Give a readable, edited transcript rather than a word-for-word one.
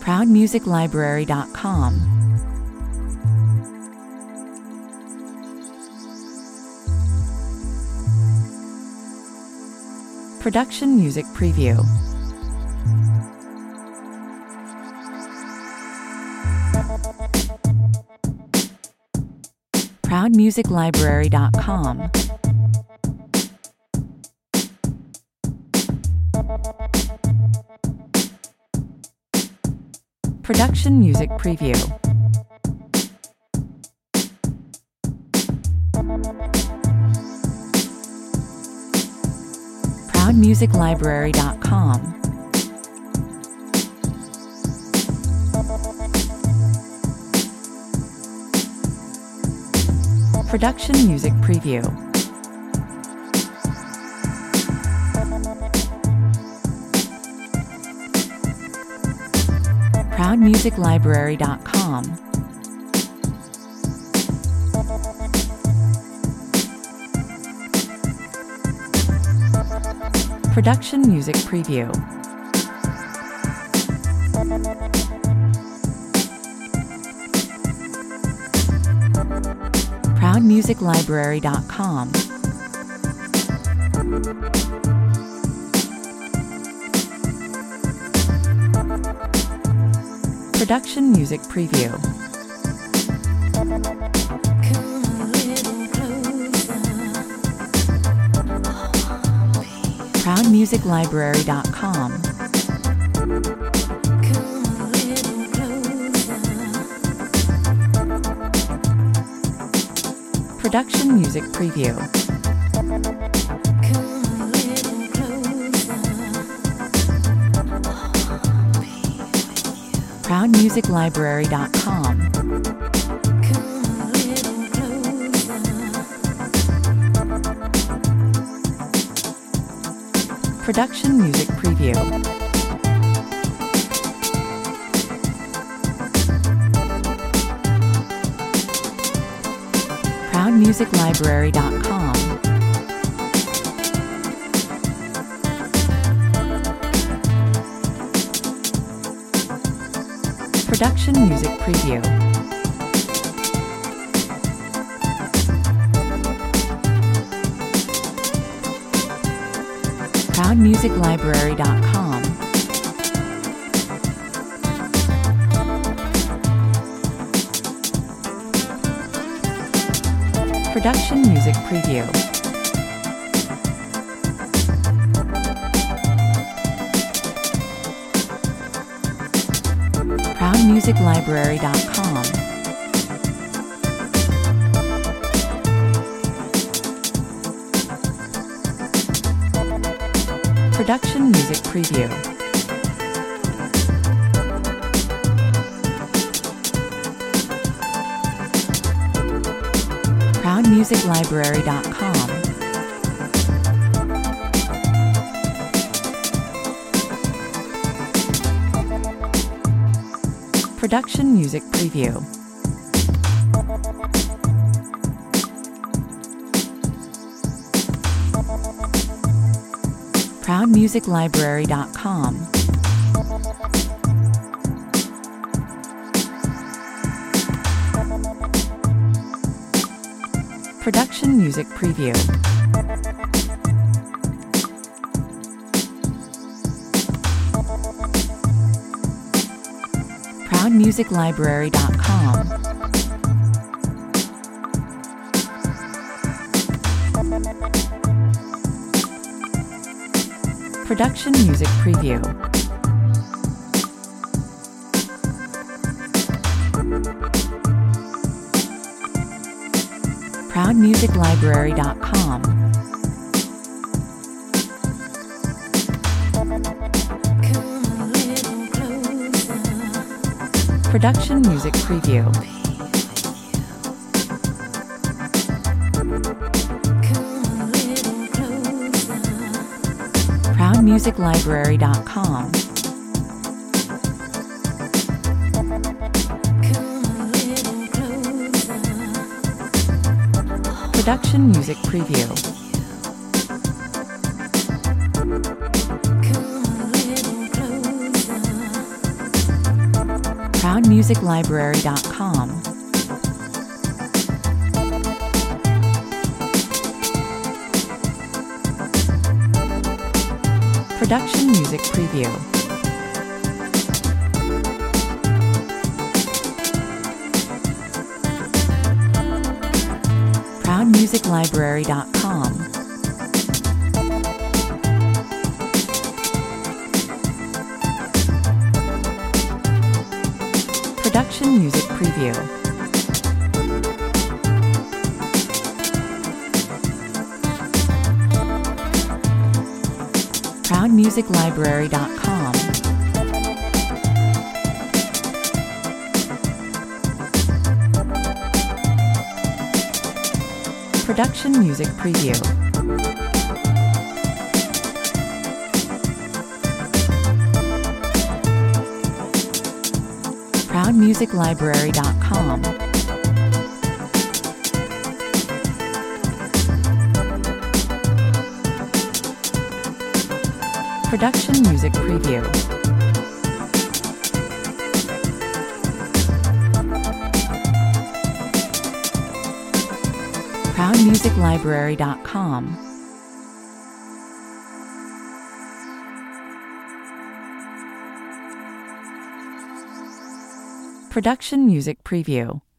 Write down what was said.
ProudMusicLibrary.com. Production Music Preview. ProudMusicLibrary.com. Production Music Preview. ProudMusicLibrary.com. Production Music Preview. ProudMusicLibrary.com. Production Music Preview. ProudMusicLibrary.com. Production Music Preview. ProudMusicLibrary.com. Production Music Preview. ProudMusicLibrary.com. Production Music Preview. ProudMusicLibrary.com. Production Music Preview. ProudMusicLibrary.com. Production Music Preview. ProudMusicLibrary.com. Production Music Preview. ProudMusicLibrary.com. Production Music Preview. ProudMusicLibrary.com. Production Music Preview. ProudMusicLibrary.com. Production Music Preview. ProudMusicLibrary.com. Production Music Preview. ProudMusicLibrary.com. Production Music Preview. ProudMusicLibrary.com. Production Music Preview. ProudMusicLibrary.com. Production Music Preview. ProudMusicLibrary.com. Production Music Preview. ProudMusicLibrary.com. Production Music Preview. ProudMusicLibrary.com. Production Music Preview.